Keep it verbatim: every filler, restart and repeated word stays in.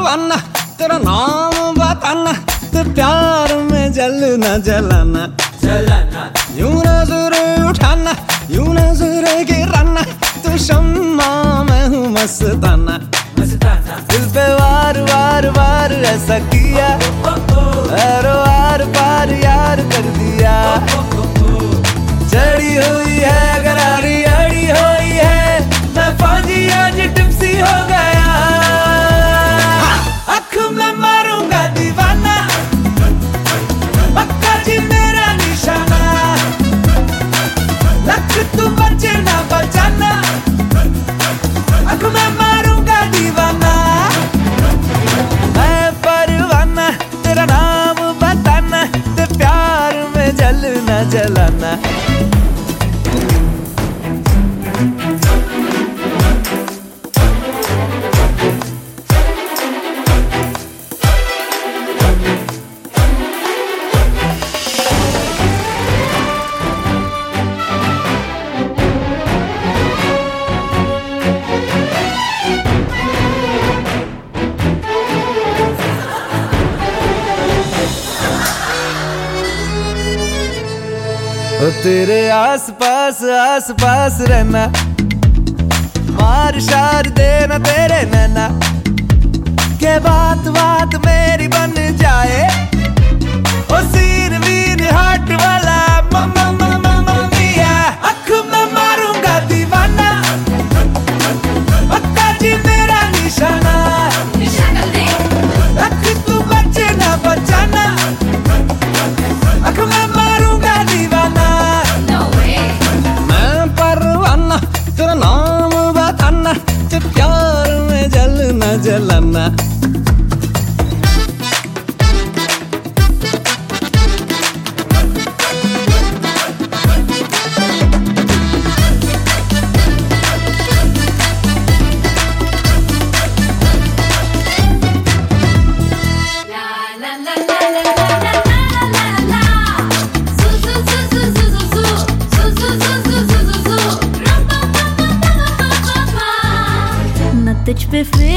दीवाना, तेरा नाम बताना, तो प्यार में जलना जलाना जलाना। यूं नजर उठाना, यूं नजर गिराना, तो शम्मा मैं हूँ मस्ताना। मस्ताना दिल पे वार वार वार ऐसा किया, अरे वार पार यार कर दिया। चढ़ी हुई है गरारी अड़ी हुई है, मैं फौजी आज टिप्सी हो गया। आँख में मारूंगा दीवाना, पक्का जी मेरा निशाना। लक तू बचे ना बचाना, आँख में मारूंगा दीवाना। मैं परवाना, तेरा नाम बताना, ते प्यार में जलना जलाना। ओ तेरे आस पास आस पास रहना, मार शार देना तेरे नैना, के बात बात मेरी बन जाए। ओ सीन वीन हाट वाला मम्मा मम्मा मम्मिया, आँख में मारूंगा दीवाना, पक्का जी मेरा निशाना। आँख तू बचे ना बचाना, आँख में मारूंगा दीवाना। मैं परवाना, तेरा नाम बताना, ते प्यार में जलना जलाना। तुझ पे फिर